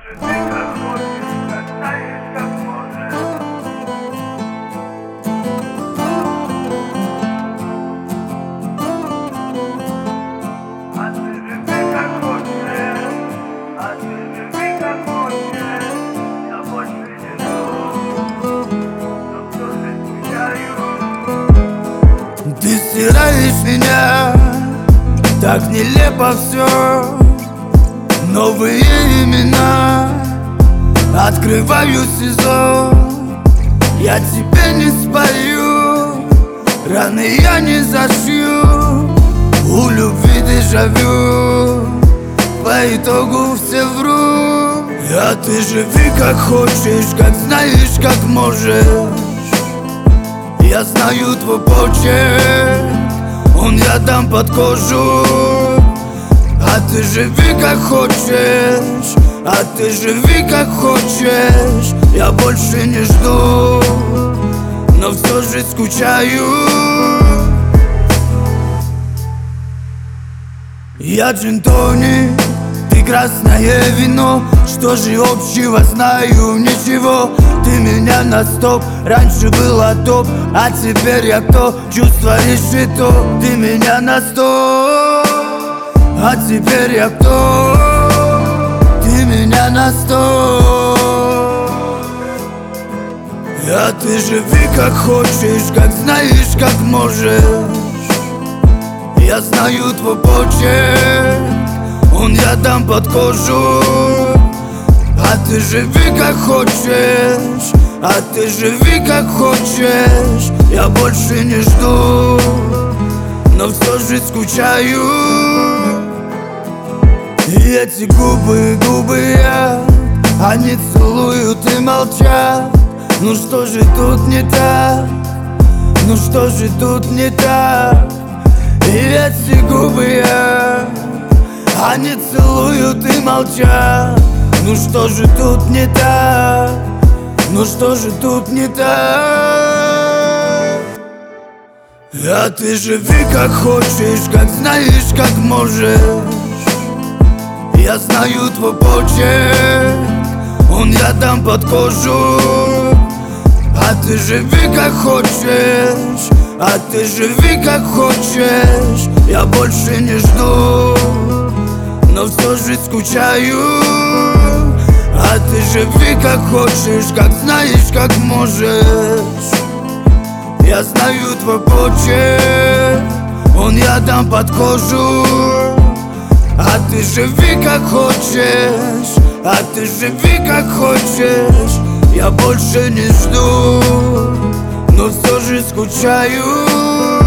живи как хочешь, как знаешь, как можешь. А ты живи как хочешь, а ты живи как хочешь. Я больше не жду, но все же скучаю. Ты стираешь меня, так нелепо все. Новые имена, открываю сезон. Я тебе не спою, раны я не зашью. У любви дежавю, по итогу все вру. А ты живи как хочешь, как знаешь, как можешь. Я знаю твой почерк, он я дам под кожу. А ты живи как хочешь, а ты живи как хочешь. Я больше не жду, но все же скучаю. Я джин-тоник, ты красное вино. Что же общего, знаю ничего. Ты меня на стоп, раньше была топ, а теперь я кто? Чувство решето. Ты меня на стоп, а теперь я кто? Ты меня на стоп. А ты живи как хочешь, как знаешь, как можешь. Я знаю твой почерк, он я дам под кожу. А ты живи как хочешь, а ты живи как хочешь. Я больше не жду, но все же скучаю. И эти губы, я, они целуют и молчат. Ну что же тут не так? Ну что же тут не так? И эти губы я, они целуют и молчат. Ну что же тут не так? Ну что же тут не так? А ты живи как хочешь, как знаешь, как можешь. Я знаю твой почерк, он я дам под кожу. А ты живи как хочешь, а ты живи как хочешь. Я больше не жду, но все же скучаю. А ты живи как хочешь, как знаешь, как можешь. Я знаю твой почерк, он я дам под кожу. А ты живи как хочешь, а ты живи как хочешь. Я больше не жду, но все же скучаю.